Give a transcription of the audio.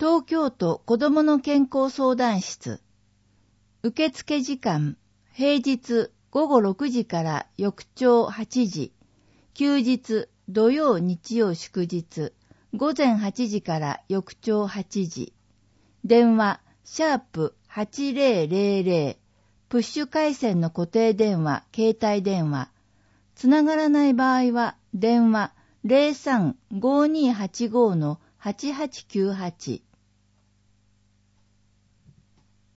東京都子どもの健康相談室。受付時間、平日午後6時から翌朝8時、休日土曜日曜祝日、午前8時から翌朝8時。電話、#8000、プッシュ回線の固定電話、携帯電話。つながらない場合は、電話 03-5285-8898